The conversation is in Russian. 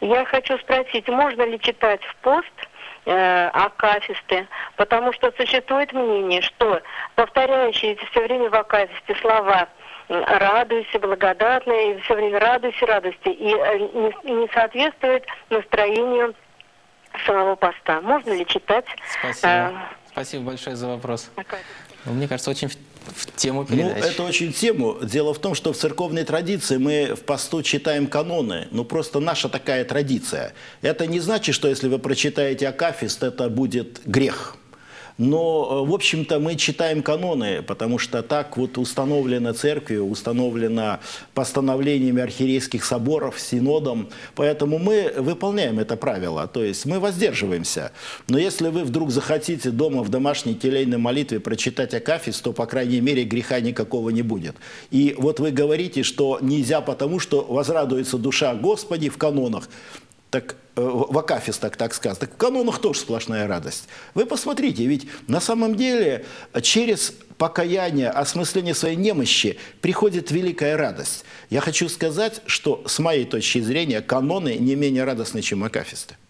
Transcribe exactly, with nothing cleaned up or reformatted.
Я хочу спросить, можно ли читать в пост э, акафисты, потому что существует мнение, что повторяющиеся все время в акафисте слова «радуйся», «благодатная», и все время «радуйся», «радости», и э, не, не соответствует настроению самого поста. Можно ли читать? Спасибо. Э, Спасибо большое за вопрос. акафисты? Ну, мне кажется, очень в, в тему Ну, передачи. это очень тему. Дело в том, что в церковной традиции мы в посту читаем каноны. Ну, просто наша такая традиция. Это не значит, что если вы прочитаете акафист, это будет грех. Но, в общем-то, мы читаем каноны, потому что так вот установлено церковью, установлено постановлениями архиерейских соборов, синодом. Поэтому мы выполняем это правило, то есть мы воздерживаемся. Но если вы вдруг захотите дома в домашней келейной молитве прочитать акафист, то, по крайней мере, греха никакого не будет. И вот вы говорите, что нельзя потому, что возрадуется душа Господи в канонах. Так в акафистах, так сказать, так в канонах тоже сплошная радость. Вы посмотрите, ведь на самом деле через покаяние, осмысление своей немощи приходит великая радость. Я хочу сказать, что с моей точки зрения каноны не менее радостны, чем акафисты.